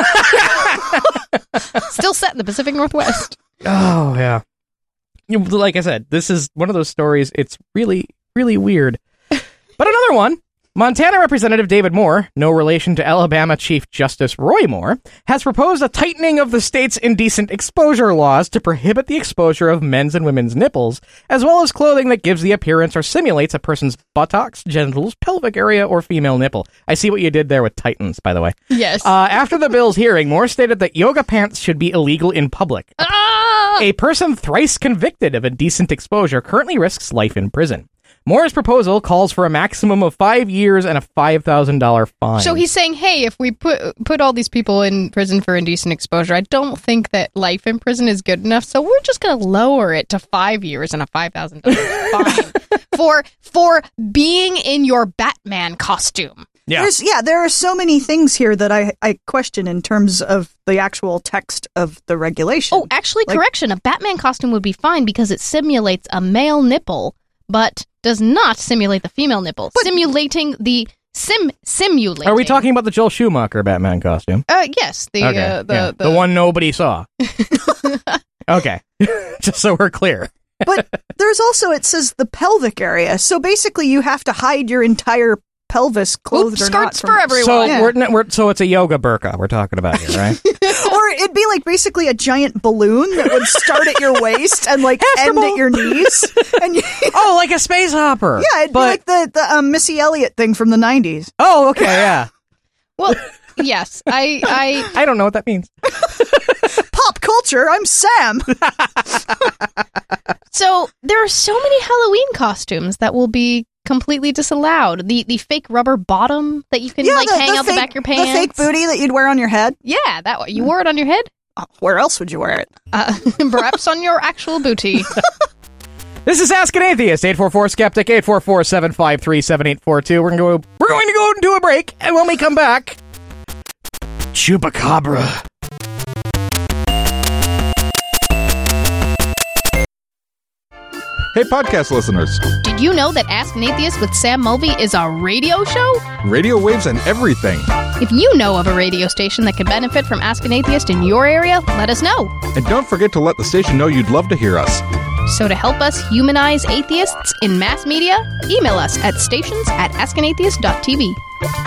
Still set in the Pacific Northwest. Oh, yeah. You- Like I said, this is one of those stories. It's really, really weird. But another one. Montana Representative David Moore, no relation to Alabama Chief Justice Roy Moore, has proposed a tightening of the state's indecent exposure laws to prohibit the exposure of men's and women's nipples, as well as clothing that gives the appearance or simulates a person's buttocks, genitals, pelvic area, or female nipple. I see what you did there with Titans, by the way. Yes. Uh, after the bill's hearing, Moore stated that yoga pants should be illegal in public. Ah! A person thrice convicted of indecent exposure currently risks life in prison. Moore's proposal calls for a maximum of five years and a five thousand dollars fine. So he's saying, hey, if we put put all these people in prison for indecent exposure, I don't think that life in prison is good enough, so we're just going to lower it to five years and a five thousand dollars fine for for being in your Batman costume. Yeah. There's, yeah, there are so many things here that I, I question in terms of the actual text of the regulation. Oh, actually, Like- correction. A Batman costume would be fine because it simulates a male nipple, but does not simulate the female nipple. Simulating the sim simulating. Are we talking about the Joel Schumacher Batman costume? Uh, yes, the Okay, uh, the, yeah. the the one nobody saw. Okay, just so we're clear. But there's also, it says the pelvic area. So basically you have to hide your entire pelvis, clothed Oops, or not. skirts from- for everyone. So Yeah. we're, n- we're so it's a yoga burqa we're talking about here, right? Or it'd be like basically a giant balloon that would start at your waist and like end Comfortable. at your knees. And you, Oh, like a space hopper. yeah, it'd but be like the, the um, Missy Elliott thing from the nineties. oh, okay, yeah. Well, Yes, I, I, I don't know what that means. Pop culture, I'm Sam. So there are so many Halloween costumes that will be completely disallowed. The the fake rubber bottom that you can Yeah, like the- hang the out the fake- back of your pants. The fake booty that you'd wear on your head. Yeah, that one. You wore it on your head? Uh, where else would you wear it? Uh, perhaps on your actual booty. This is Ask an Atheist, eight four four skeptic, eight four four, seven five three, seven eight four two. We're going to go, we're going to go into a break, and when we come back, Chupacabra. Hey, podcast listeners. Did you know that Ask an Atheist with Sam Mulvey is a radio show? Radio waves and everything. If you know of a radio station that could benefit from Ask an Atheist in your area, let us know. And don't forget to let the station know you'd love to hear us. So to help us humanize atheists in mass media, email us at stations at ask an atheist dot t v.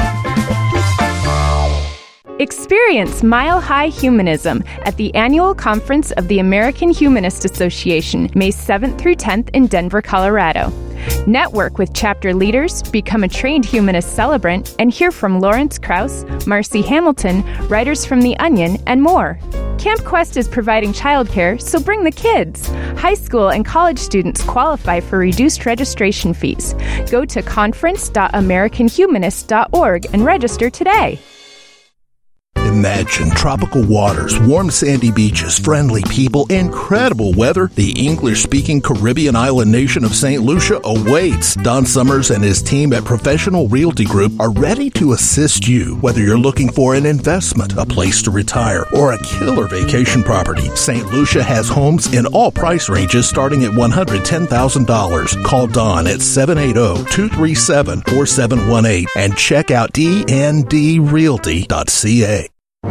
Experience Mile High Humanism at the annual conference of the American Humanist Association, May seventh through tenth in Denver, Colorado. Network with chapter leaders, become a trained humanist celebrant, and hear from Lawrence Krauss, Marcy Hamilton, writers from The Onion, and more. Camp Quest is providing childcare, so bring the kids. High school and college students qualify for reduced registration fees. Go to conference dot american humanist dot org and register today. Imagine tropical waters, warm sandy beaches, friendly people, incredible weather. The English-speaking Caribbean island nation of Saint Lucia awaits. Don Summers and his team at Professional Realty Group are ready to assist you. Whether you're looking for an investment, a place to retire, or a killer vacation property, Saint Lucia has homes in all price ranges starting at one hundred ten thousand dollars. Call Don at seven eight zero, two three seven, four seven one eight and check out d n d realty dot c a.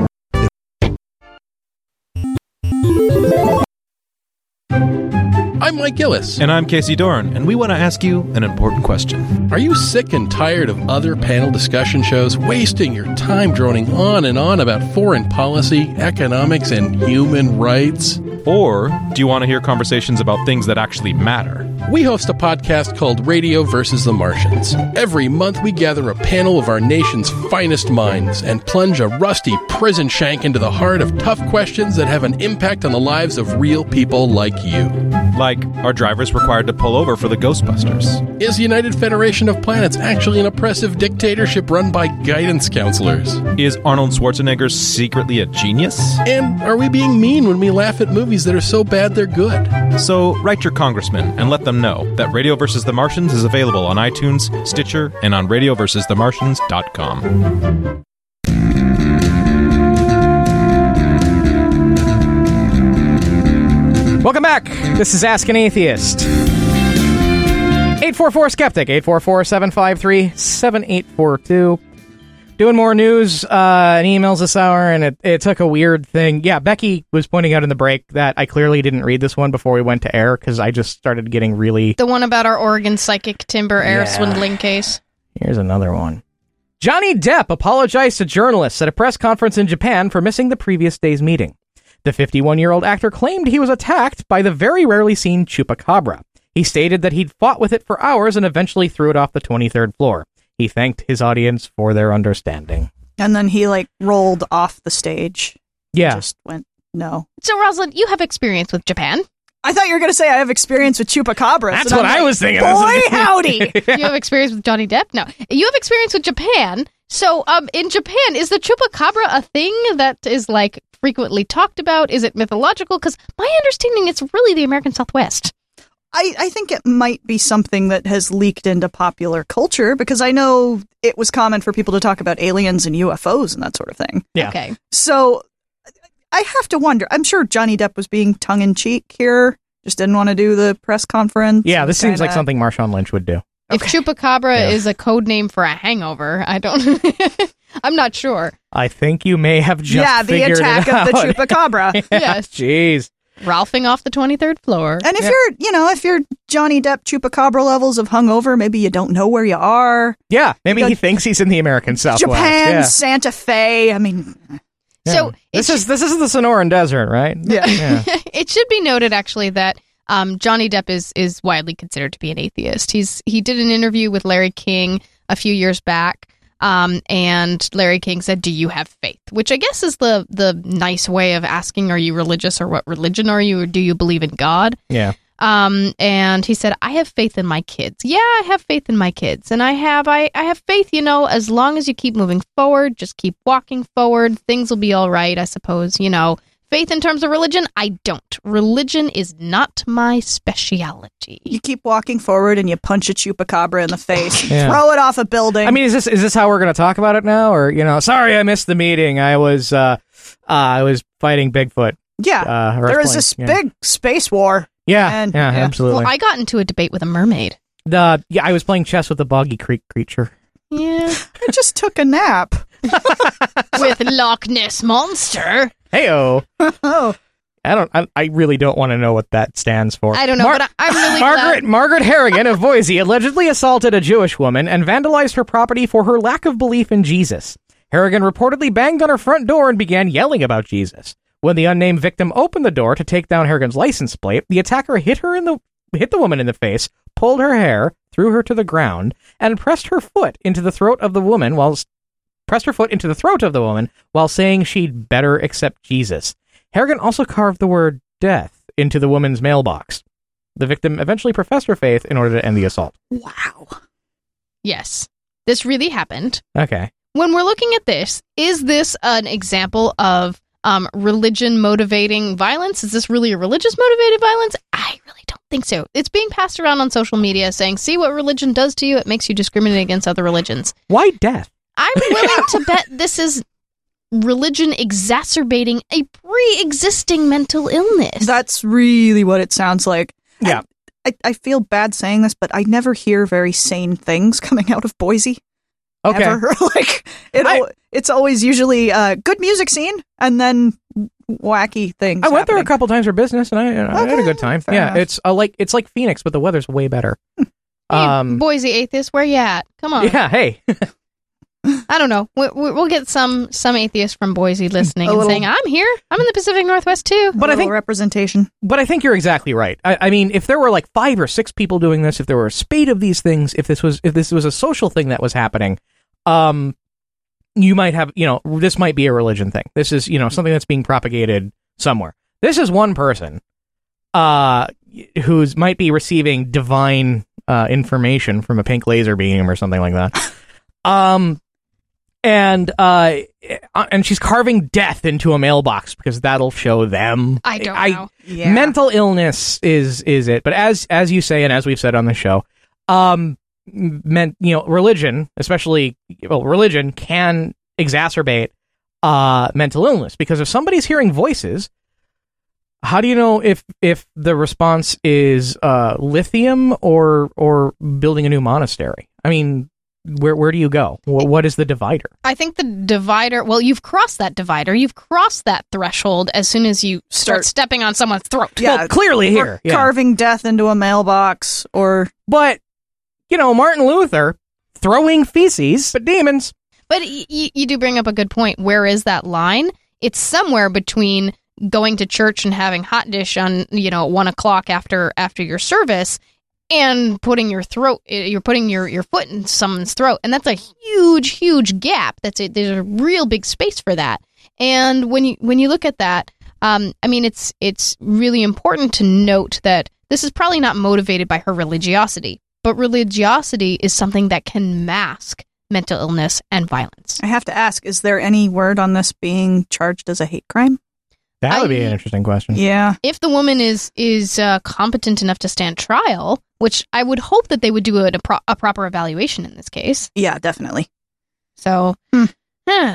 I'm Mike Gillis. And I'm Casey Dorn, and we want to ask you an important question. Are you sick and tired of other panel discussion shows wasting your time droning on and on about foreign policy, economics, and human rights? Or do you want to hear conversations about things that actually matter? We host a podcast called Radio versus the Martians. Every month we gather a panel of our nation's finest minds and plunge a rusty prison shank into the heart of tough questions that have an impact on the lives of real people like you. Like, are drivers required to pull over for the Ghostbusters? Is United Federation of Planets actually an oppressive dictatorship run by guidance counselors? Is Arnold Schwarzenegger secretly a genius? And are we being mean when we laugh at movies that are so bad they're good? So write your congressman and let them know that Radio versus the Martians is available on iTunes, Stitcher, and on radio versus the martians dot com. Welcome back. This is Ask an Atheist. eight four four skeptic, eight four four, seven five three, seven eight four two. Doing more news uh, and emails this hour, and it, it took a weird thing. Yeah, Becky was pointing out in the break that I clearly didn't read this one before we went to air because I just started getting really... The one about our Oregon psychic timber air Yeah. swindling case. Here's another one. Johnny Depp apologized to journalists at a press conference in Japan for missing the previous day's meeting. The fifty-one-year-old actor claimed he was attacked by the very rarely seen chupacabra. He stated that he'd fought with it for hours and eventually threw it off the twenty-third floor. He thanked his audience for their understanding. And then he, like, rolled off the stage. Yeah. Just went, no. So, Rosalind, you have experience with Japan. I thought you were going to say I have experience with chupacabras. That's and what I'm I like, was thinking. Boy, howdy! You have experience with Johnny Depp? No. You have experience with Japan. So, um, in Japan, is the chupacabra a thing that is, like, frequently talked about? Is it mythological? Because my understanding, it's really the American Southwest. I, I think it might be something that has leaked into popular culture because I know it was common for people to talk about aliens and U F Os and that sort of thing. Yeah. Okay. So I have to wonder. I'm sure Johnny Depp was being tongue-in-cheek here. Just didn't want to do the press conference. Yeah, this seems kinda... like something Marshawn Lynch would do. If chupacabra Yeah. is a code name for a hangover, I don't... I'm not sure. I think you may have just Yeah, the figured attack it of the out. chupacabra. Yeah, Yes. Jeez. Ralphing off the twenty-third floor. And if Yeah. you're, you know, if you're Johnny Depp chupacabra levels of hungover, maybe you don't know where you are. Yeah, maybe You he got thinks he's in the American Southwest. Japan, Yeah. Santa Fe. I mean, Yeah. So this it's- is this is the Sonoran Desert, right? Yeah. yeah. It should be noted, actually, that um, Johnny Depp is is widely considered to be an atheist. He's he did an interview with Larry King a few years back, Um, and Larry King said, do you have faith? Which I guess is the, the nice way of asking, are you religious or what religion are you? Or do you believe in God? Yeah. Um, and he said, I have faith in my kids. Yeah, I have faith in my kids. And I have, I, I have faith, you know, as long as you keep moving forward, just keep walking forward, things will be all right, I suppose, you know. Faith in terms of religion, I don't. Religion is not my speciality. You keep walking forward and you punch a chupacabra in the face, Yeah. throw it off a building. I mean, is this is this how we're going to talk about it now, or you know? Sorry, I missed the meeting. I was uh, uh I was fighting Bigfoot. yeah, uh, or I there was was this playing- yeah. big space war. Yeah, And- yeah, yeah. absolutely. Well, I got into a debate with a mermaid. The yeah, I was playing chess with the Boggy Creek creature. Yeah. I just took a nap. With Loch Ness Monster. Heyo. Oh. I don't. I, I really don't want to know what that stands for. I don't know, Mar- but I, I'm really Margaret glad. Margaret Harrigan of Boise allegedly assaulted a Jewish woman and vandalized her property for her lack of belief in Jesus. Harrigan reportedly banged on her front door and began yelling about Jesus. When the unnamed victim opened the door to take down Harrigan's license plate, the attacker hit her in the hit the woman in the face, pulled her hair, threw her to the ground, and pressed her foot into the throat of the woman while pressed her foot into the throat of the woman while saying she'd better accept Jesus. Harrigan also carved the word death into the woman's mailbox. The victim eventually professed her faith in order to end the assault. Wow. Yes, this really happened. Okay. When we're looking at this, is this an example of um, religion motivating violence? Is this really a religious motivated violence? I really don't think so. It's being passed around on social media saying, see what religion does to you? It makes you discriminate against other religions. Why death? I'm willing to bet this is religion exacerbating a pre-existing mental illness. That's really what it sounds like. Yeah. I, I feel bad saying this, but I never hear very sane things coming out of Boise. Okay. Ever. like it, I- al- it's always usually a good music scene and then wacky things. I went there a happening. couple times for business, and I, I had a Okay, good time. fair Yeah, enough. it's uh, like it's like Phoenix, but the weather's way better. Hey, Um, Boise atheists, where you at? Come on. yeah. Hey. I don't know. We, we, we'll get some some atheists from Boise listening A and little- saying, I'm here. I'm in the Pacific Northwest too. But I Little think representation. But I think you're exactly right. I, I mean, if there were like five or six people doing this, if there were a spate of these things, if this was if this was a social thing that was happening, um, you might have, you know, this might be a religion thing. This is, you know, something that's being propagated somewhere. This is one person, uh, who's might be receiving divine uh, information from a pink laser beam or something like that. um, and uh, and she's carving death into a mailbox because that'll show them. I don't I, know. Yeah. Mental illness is is it, but as as you say, and as we've said on the show, um, meant you know, religion, especially well, religion can exacerbate uh mental illness because if somebody's hearing voices, how do you know if if the response is uh lithium or or building a new monastery? I mean, where where do you go? Wh- What is the divider? I think the divider, well, you've crossed that divider. You've crossed that threshold as soon as you start, Start- stepping on someone's throat. Yeah, Well, clearly or here, yeah. carving death into a mailbox or But you know, Martin Luther throwing feces, but demons. But y- y- you do bring up a good point. Where is that line? It's somewhere between going to church and having hot dish on, you know, one o'clock after after your service and putting your throat, you're putting your, your foot in someone's throat. And that's a huge, huge gap. That's a, there's a real big space for that. And when you when you look at that, um, I mean, it's it's really important to note that this is probably not motivated by her religiosity, but religiosity is something that can mask mental illness and violence. I have to ask, is there any word on this being charged as a hate crime? That would I- be an interesting question. Yeah. If the woman is is uh, competent enough to stand trial, which I would hope that they would do a, a, pro- a proper evaluation in this case. Yeah, definitely. So, Hmm. huh.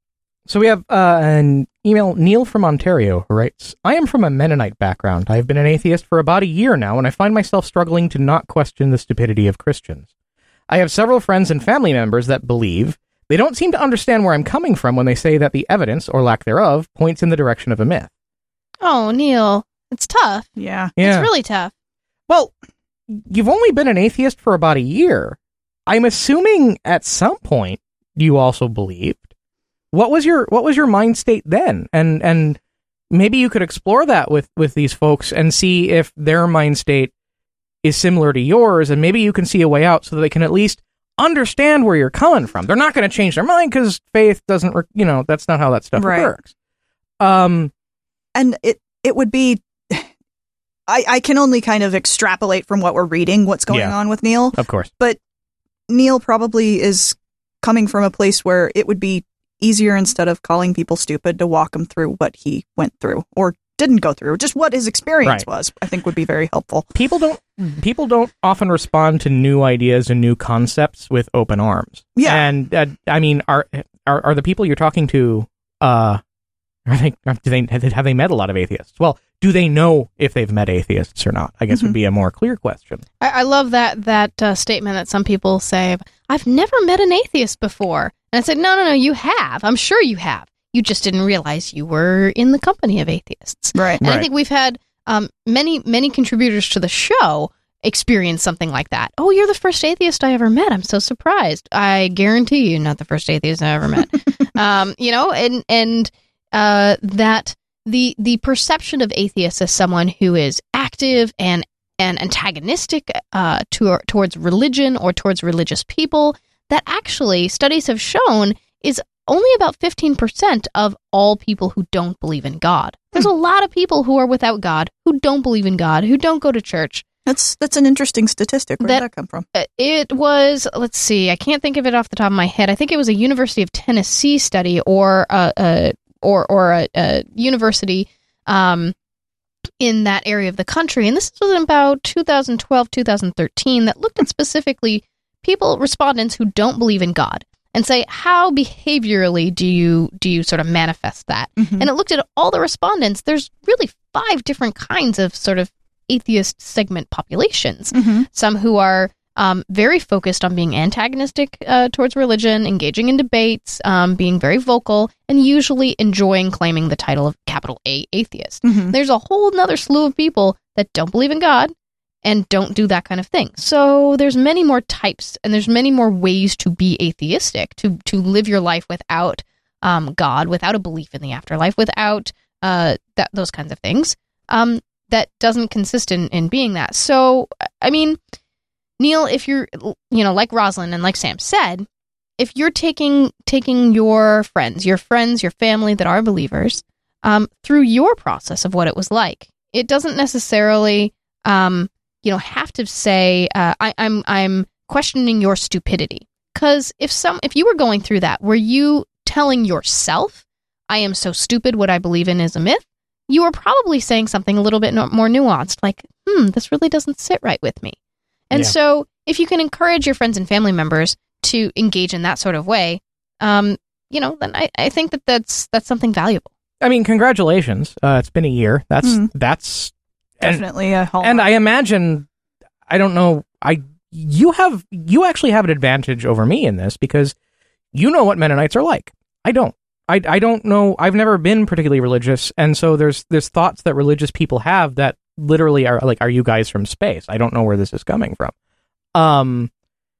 So we have uh, an email, Neil from Ontario, who writes, I am from a Mennonite background. I have been an atheist for about a year now, and I find myself struggling to not question the stupidity of Christians. I have several friends and family members that believe. They don't seem to understand where I'm coming from when they say that the evidence, or lack thereof, points in the direction of a myth. Oh, Neil, it's tough. Yeah. Yeah. It's really tough. Well, you've only been an atheist for about a year. I'm assuming at some point you also believed. What was your what was your mind state then? And and maybe you could explore that with, with these folks and see if their mind state is similar to yours, and maybe you can see a way out so that they can at least understand where you're coming from. They're not going to change their mind because faith doesn't, re- you know, that's not how that stuff Right. works. Um, and it it would be. I, I can only kind of extrapolate from what we're reading what's going Yeah. on with Neil. Of course. But Neil probably is coming from a place where it would be easier, instead of calling people stupid, to walk him through what he went through or didn't go through. Just what his experience Right. was, I think, would be very helpful. People don't people don't often respond to new ideas and new concepts with open arms. Yeah. And uh, I mean, are, are are the people you're talking to, uh, are they, are, do they, have they have they met a lot of atheists? Well, do they know if they've met atheists or not? I guess Mhm. would be a more clear question. I, I love that that uh, statement that some people say, I've never met an atheist before. And I said, no, no, no, you have. I'm sure you have. You just didn't realize you were in the company of atheists. Right. And I Right. think we've had um, many, many contributors to the show experience something like that. Oh, you're the first atheist I ever met. I'm so surprised. I guarantee you not the first atheist I ever met. um, you know, and and uh, that the the perception of atheists as someone who is active and and antagonistic uh, to, towards religion or towards religious people, that actually studies have shown is only about fifteen percent of all people who don't believe in God. There's a lot of people who are without God, who don't believe in God, who don't go to church. That's that's an interesting statistic. Where That- did that come from? Uh, It was, let's see, I can't think of it off the top of my head. I think it was a University of Tennessee study or a, a or or a, a university um, in that area of the country, and this was in about two thousand twelve, two thousand thirteen, that looked at specifically people, respondents who don't believe in God, and say, how behaviorally do you do you sort of manifest that? Mhm. And it looked at all the respondents. There's really five different kinds of sort of atheist segment populations. Mhm. Some who are um, very focused on being antagonistic uh, towards religion, engaging in debates, um, being very vocal, and usually enjoying claiming the title of capital A atheist. Mhm. There's a whole nother slew of people that don't believe in God and don't do that kind of thing. So there's many more types, and there's many more ways to be atheistic, to to live your life without um, God, without a belief in the afterlife, without uh, that those kinds of things. Um, that doesn't consist in, in being that. So, I mean, Neil, if you're, you know, like Rosalind and like Sam said, if you're taking taking your friends, your friends, your family that are believers, um, through your process of what it was like, it doesn't necessarily, um, you know, have to say, uh, I, I'm I'm questioning your stupidity. Because if some, if you were going through that, were you telling yourself, I am so stupid, what I believe in is a myth? You were probably saying something a little bit no- more nuanced, like, hmm, this really doesn't sit right with me. And Yeah. so if you can encourage your friends and family members to engage in that sort of way, um, you know, then I, I think that that's, that's something valuable. I mean, congratulations. Uh, it's been a year. That's Mm. that's and- Definitely a hallmark. And I imagine, I don't know, I you have you actually have an advantage over me in this because you know what Mennonites are like. I don't. I, I don't know. I've never been particularly religious, and so there's there's thoughts that religious people have that literally are like, are you guys from space? I don't know where this is coming from. Um,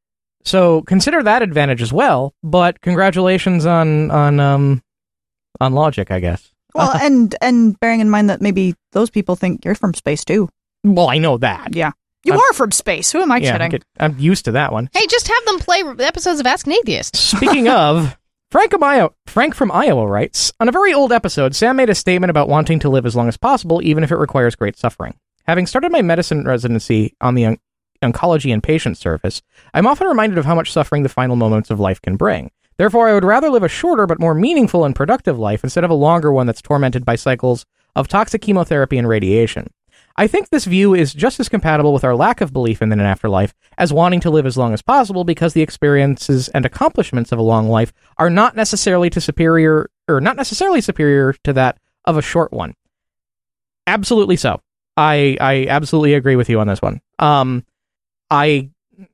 so consider that advantage as well. But congratulations on on um on logic, I guess. Well, and and bearing in mind that maybe those people think you're from space too. Well, I know that. Yeah, you I'm- are from space. Who am I Yeah, kidding? get- I'm used to that one. Hey, just have them play episodes of Ask an Atheist. Speaking of, Frank, from Iowa, Frank from Iowa writes, on a very old episode, Sam made a statement about wanting to live as long as possible, even if it requires great suffering. Having started my medicine residency on the on- oncology and patient service, I'm often reminded of how much suffering the final moments of life can bring. Therefore, I would rather live a shorter but more meaningful and productive life instead of a longer one that's tormented by cycles of toxic chemotherapy and radiation. I think this view is just as compatible with our lack of belief in an afterlife as wanting to live as long as possible because the experiences and accomplishments of a long life are not necessarily to superior or not necessarily superior to that of a short one. Absolutely so. I I absolutely agree with you on this one. Um, I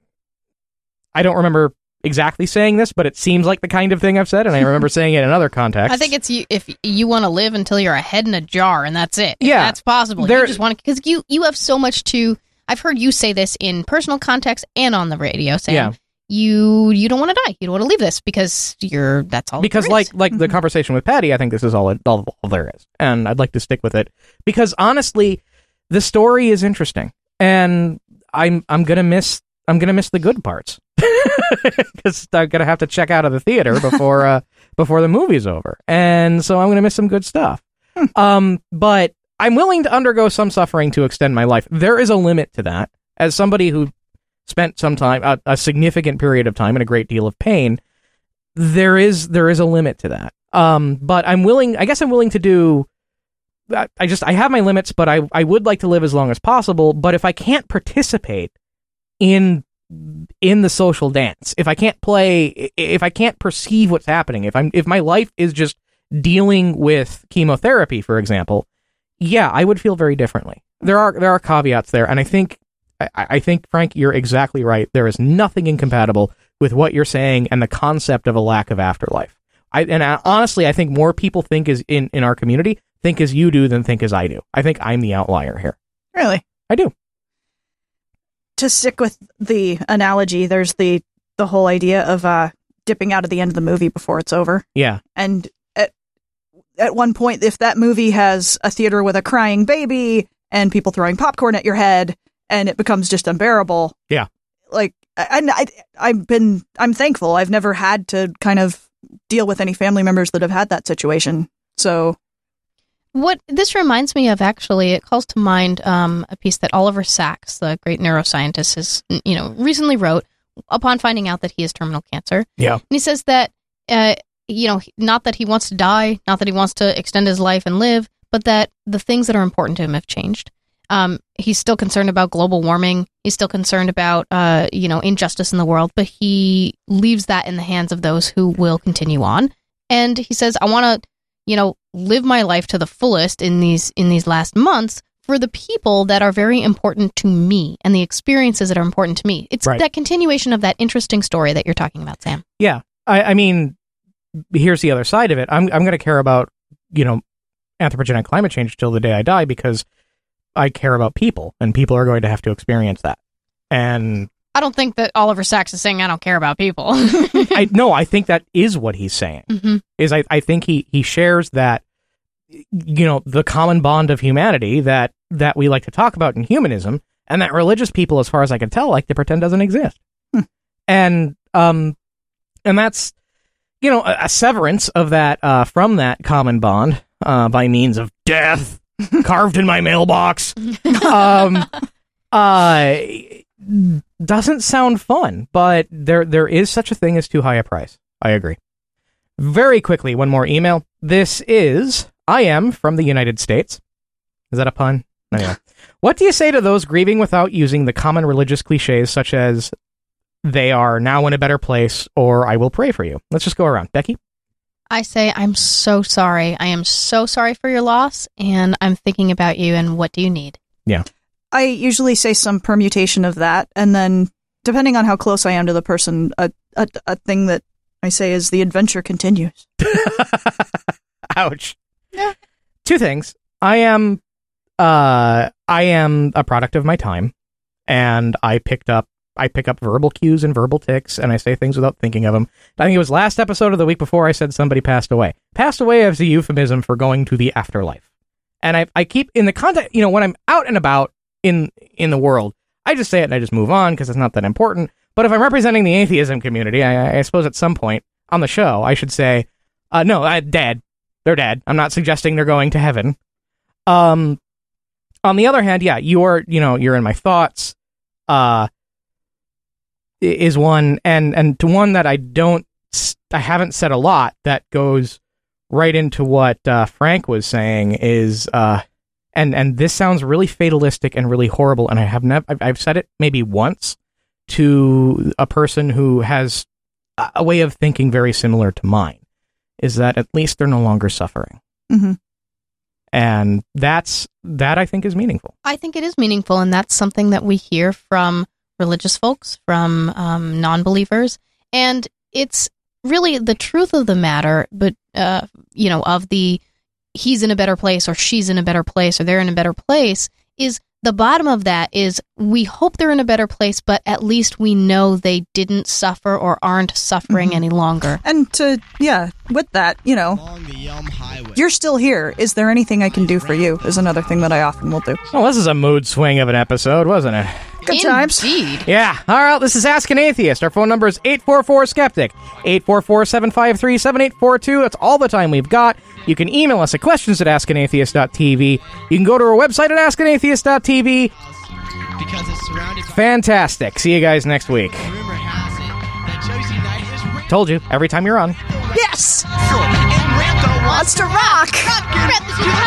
I don't remember exactly saying this, but it seems like the kind of thing I've said, and I remember saying it in other contexts. I think it's you if you want to live until you're a head in a jar, and that's it. If Yeah. that's possible. There- you just want to, because you you have so much to. I've heard you say this in personal context and on the radio, Sam. Yeah. You you don't want to die. You don't want to leave this because you're that's all. Because there like is. like the conversation with Patty, I think this is all, it, all all there is, and I'd like to stick with it because honestly, the story is interesting, and I'm I'm gonna miss I'm gonna miss the good parts. because I'm gonna have to check out of the theater before uh, before the movie's over, and so I'm gonna miss some good stuff. Hmm. Um, but I'm willing to undergo some suffering to extend my life. There is a limit to that. As somebody who spent some time, a, a significant period of time, in a great deal of pain, there is there is a limit to that. Um, but I'm willing. I guess I'm willing to do. I just I have my limits, but I I would like to live as long as possible. But if I can't participate in in the social dance, if I can't play, if I can't perceive what's happening, if I'm if my life is just dealing with chemotherapy, for example, yeah, I would feel very differently. There are there are caveats there, and I think I, I think Frank, you're exactly right. There is nothing incompatible with what you're saying and the concept of a lack of afterlife. I and I, honestly, I think more people think as in in our community think as you do than think as I do. I think I'm the outlier here. Really? I do. To stick with the analogy, there's the the whole idea of uh, dipping out at the end of the movie before it's over. Yeah. And at at one point, if that movie has a theater with a crying baby and people throwing popcorn at your head, and it becomes just unbearable. Yeah. Like, and I, I've been, I'm thankful. I've never had to kind of deal with any family members that have had that situation. So. What this reminds me of, actually, it calls to mind um, a piece that Oliver Sacks, the great neuroscientist, has, you know, recently wrote upon finding out that he has terminal cancer. Yeah. And he says that, uh, you know, not that he wants to die, not that he wants to extend his life and live, but that the things that are important to him have changed. Um, he's still concerned about global warming. He's still concerned about, uh, you know, injustice in the world, but he leaves that in the hands of those who will continue on. And he says, I want to, you know, live my life to the fullest in these in these last months for the people that are very important to me and the experiences that are important to me. It's right. That continuation of that interesting story that you're talking about, Sam. Yeah. I, I mean, here's the other side of it. I'm I'm going to care about, you know, anthropogenic climate change till the day I die because I care about people, and people are going to have to experience that. And I don't think that Oliver Sacks is saying I don't care about people. I no, I think that is what he's saying. Mm-hmm. Is I, I think he, he shares that, you know, the common bond of humanity that, that we like to talk about in humanism, and that religious people, as far as I can tell, like to pretend doesn't exist. Hmm. And um, and that's, you know, a, a severance of that uh, from that common bond uh, by means of death carved in my mailbox. um, uh. Doesn't sound fun, but there there is such a thing as too high a price. I agree. Very quickly, one more email. This is I am from the United States. Is that a pun? Anyway. What do you say to those grieving without using the common religious cliches such as they are now in a better place or I will pray for you? Let's just go around. Becky? I say I'm so sorry. I am so sorry for your loss, and I'm thinking about you, and what do you need? Yeah. I usually say some permutation of that, and then, depending on how close I am to the person, a, a, a thing that I say is the adventure continues. Ouch. Yeah. Two things. I am, uh, I am a product of my time, and I picked up, I pick up verbal cues and verbal tics, and I say things without thinking of them. I think it was last episode of the week before I said somebody passed away. Passed away as a euphemism for going to the afterlife. And I, I keep, in the context, you know, when I'm out and about, in in the world, I just say it and I just move on because it's not that important. But if I'm representing the atheism community, I, I suppose at some point on the show, I should say, uh, no, I, dead. They're dead. I'm not suggesting they're going to heaven. Um, on the other hand, yeah, you're, you know, you're in my thoughts, uh, is one, and, and to one that I don't, I haven't said a lot that goes right into what uh, Frank was saying is, uh, And and this sounds really fatalistic and really horrible, and I have never I've said it maybe once to a person who has a way of thinking very similar to mine, is that at least they're no longer suffering. Mm-hmm. And that's that I think is meaningful. I think it is meaningful, and that's something that we hear from religious folks, from um, non-believers, and it's really the truth of the matter, but uh, you know, of the he's in a better place or she's in a better place or they're in a better place, is the bottom of that is we hope they're in a better place, but at least we know they didn't suffer or aren't suffering mm-hmm. any longer. And to, yeah, with that, you know, you're still here. Is there anything I can do for you is another thing that I often will do. Well, this is a mood swing of an episode, wasn't it? Good times. Indeed. Yeah. All right, this is Ask an Atheist. Our phone number is eight four four skeptic, eight four four, seven five three, seven eight four two. That's all the time we've got. You can email us at questions at ask an atheist dot t v. You can go to our website at ask an atheist dot t v. Because it's surrounded by Fantastic. See you guys next week. rumor has it that Josie Knight is Told you, every time you're on. Yes! and Randall Wants to rock! Pumpkin to the